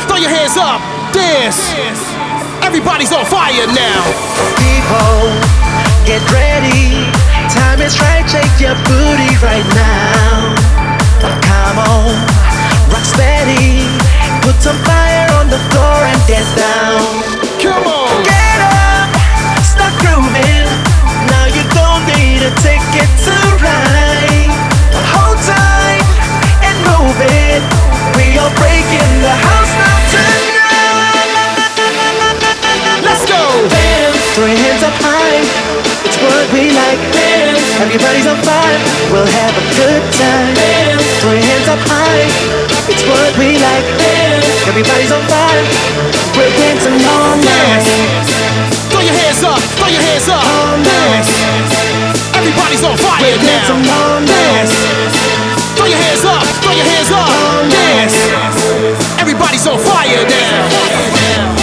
throw your hands up, dance. Everybody's on fire now. People, get ready. Time is right, shake your booty right now. Come on, rock steady. Put some fire on the floor and dance down. Come on. Get up, start grooving. Now you don't need a ticket to ride. Hold tight and move it. We are breaking the house now tonight. Let's go. Dance, throw your hands up high. It's what we like. Dance, everybody's on fire. We'll have a good time. Dance, throw your hands up high. It's what we like. Dance, everybody's on fire. We're dancing all night. Throw your hands up, throw your hands up. All night. Everybody's on fire We're now. dancing all night. Throw your hands up, throw your hands up. All night. Everybody's on fire now.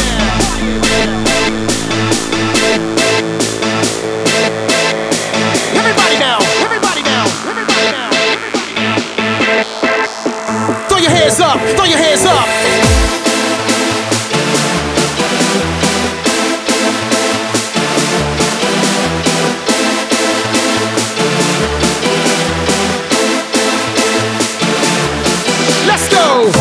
Everybody now, everybody now, everybody now. Throw your hands up, throw your hands up. Let's go!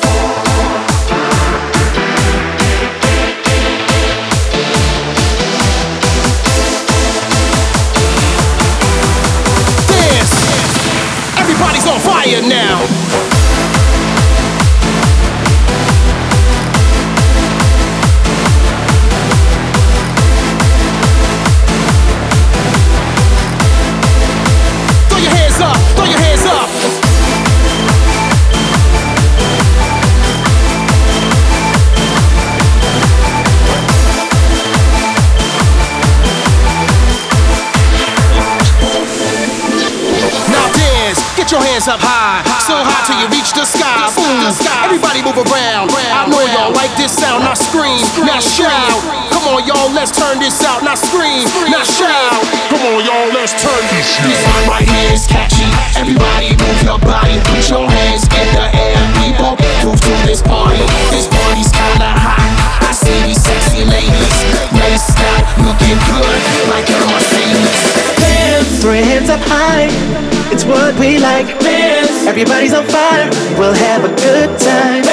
Dance! Everybody's on fire now! Throw your hands up! Throw your hands up! Get your hands up high, so high till you reach the sky. Boom, everybody move around. I know y'all like this sound, now scream, now shout. Come on y'all, let's turn this out, now scream, now shout. Come on y'all, let's turn this out. This one right here is catchy. Everybody move your body, put your hands in the air. People, move to this party. This party's kinda hot. I see these sexy ladies, laced out, looking good, like a Mercedes. Dance, throw your hands up high. It's what we like. Dance, everybody's on fire. We'll have a good time.